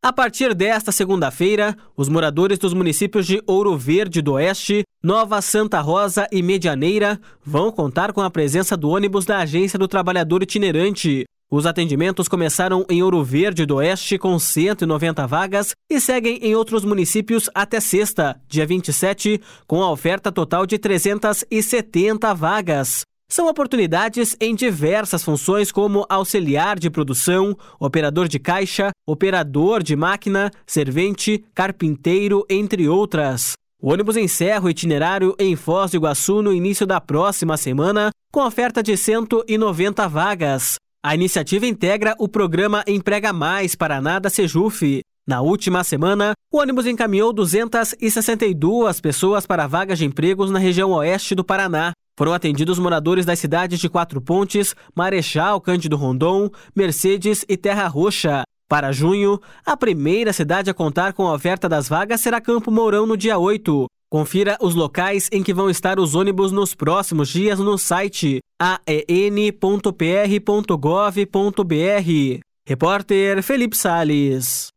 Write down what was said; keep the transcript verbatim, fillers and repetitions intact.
A partir desta segunda-feira, os moradores dos municípios de Ouro Verde do Oeste, Nova Santa Rosa e Medianeira vão contar com a presença do ônibus da Agência do Trabalhador Itinerante. Os atendimentos começaram em Ouro Verde do Oeste com cento e noventa vagas e seguem em outros municípios até sexta, dia vinte e sete, com a oferta total de trezentas e setenta vagas. São oportunidades em diversas funções como auxiliar de produção, operador de caixa, operador de máquina, servente, carpinteiro, entre outras. O ônibus encerra o itinerário em Foz do Iguaçu no início da próxima semana, com oferta de cento e noventa vagas. A iniciativa integra o programa Emprega Mais Paraná da Sejuf. Na última semana, o ônibus encaminhou duzentas e sessenta e duas pessoas para vagas de empregos na região oeste do Paraná. Foram atendidos moradores das cidades de Quatro Pontes, Marechal Cândido Rondon, Mercedes e Terra Roxa. Para junho, a primeira cidade a contar com a oferta das vagas será Campo Mourão no dia oito. Confira os locais em que vão estar os ônibus nos próximos dias no site a e n ponto p r ponto gov ponto b r. Repórter Felipe Salles.